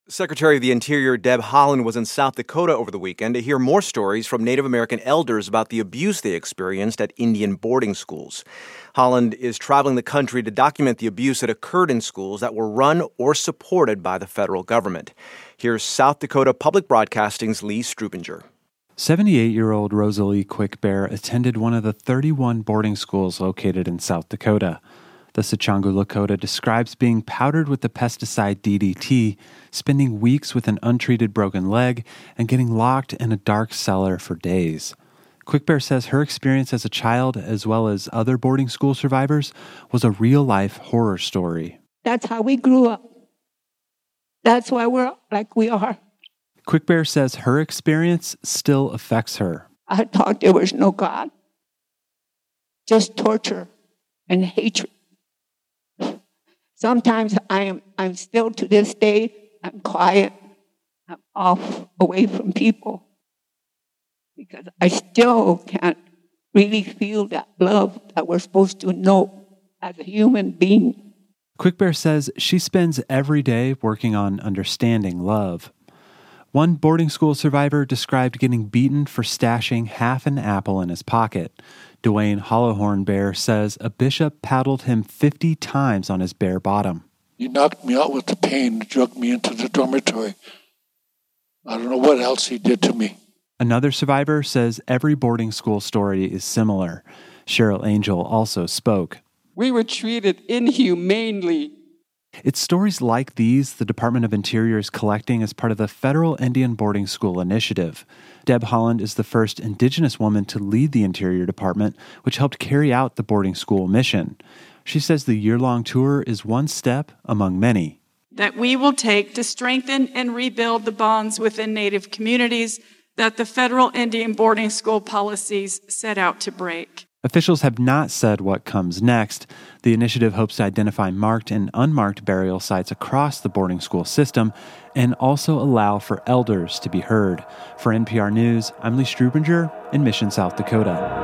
Secretary of the Interior Deb Haaland was in South Dakota over the weekend to hear more stories from Native American elders about the abuse they experienced at Indian boarding schools. Haaland is traveling the country to document the abuse that occurred in schools that were run or supported by the federal government. Here's South Dakota Public Broadcasting's Lee Strubinger. 78-year-old Rosalie Quickbear attended one of the 31 boarding schools located in South Dakota. The Sicangu Lakota describes being powdered with the pesticide DDT, spending weeks with an untreated broken leg, and getting locked in a dark cellar for days. Quickbear says her experience as a child, as well as other boarding school survivors, was a real-life horror story. That's how we grew up. That's why we're like we are. Quickbear says her experience still affects her. I thought there was no God. Just torture and hatred. Sometimes I'm still to this day, I'm quiet. I'm off away from people because I still can't really feel that love that we're supposed to know as a human being. Quickbear says she spends every day working on understanding love. One boarding school survivor described getting beaten for stashing half an apple in his pocket. Dwayne Hollowhorn Bear says a bishop paddled him 50 times on his bare bottom. He knocked me out with the pain and dragged me into the dormitory. I don't know what else he did to me. Another survivor says every boarding school story is similar. Cheryl Angel also spoke. We were treated inhumanely. It's stories like these the Department of Interior is collecting as part of the Federal Indian Boarding School Initiative. Deb Haaland is the first Indigenous woman to lead the Interior Department, which helped carry out the boarding school mission. She says the year-long tour is one step among many that we will take to strengthen and rebuild the bonds within Native communities that the federal Indian boarding school policies set out to break. Officials have not said what comes next. The initiative hopes to identify marked and unmarked burial sites across the boarding school system and also allow for elders to be heard. For NPR News, I'm Lee Strubinger in Mission, South Dakota.